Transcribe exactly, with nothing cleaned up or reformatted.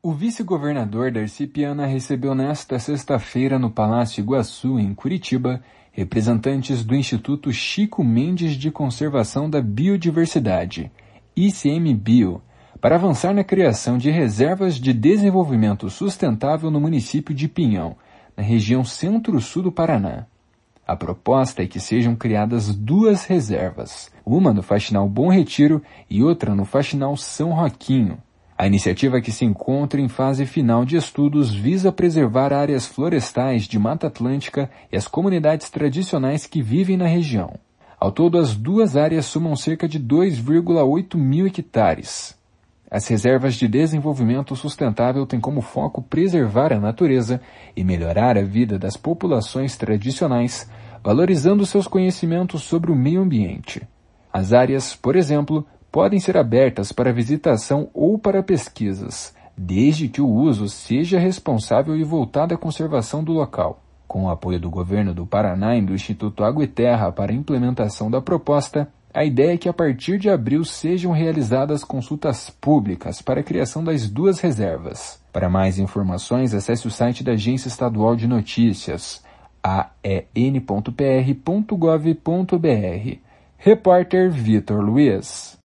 O vice-governador Darcy Piana recebeu nesta sexta-feira no Palácio Iguaçu, em Curitiba, representantes do Instituto Chico Mendes de Conservação da Biodiversidade, I C M Bio, para avançar na criação de reservas de desenvolvimento sustentável no município de Pinhão, na região centro-sul do Paraná. A proposta é que sejam criadas duas reservas, uma no Faxinal Bom Retiro e outra no Faxinal São Roquinho. A iniciativa, que se encontra em fase final de estudos, visa preservar áreas florestais de Mata Atlântica e as comunidades tradicionais que vivem na região. Ao todo, as duas áreas somam cerca de dois vírgula oito mil hectares. As reservas de desenvolvimento sustentável têm como foco preservar a natureza e melhorar a vida das populações tradicionais, valorizando seus conhecimentos sobre o meio ambiente. As áreas, por exemplo, podem ser abertas para visitação ou para pesquisas, desde que o uso seja responsável e voltado à conservação do local. Com o apoio do governo do Paraná e do Instituto Água e Terra para a implementação da proposta, a ideia é que a partir de abril sejam realizadas consultas públicas para a criação das duas reservas. Para mais informações, acesse o site da Agência Estadual de Notícias, a e n ponto p r ponto gov ponto b r. Repórter Vitor Luiz.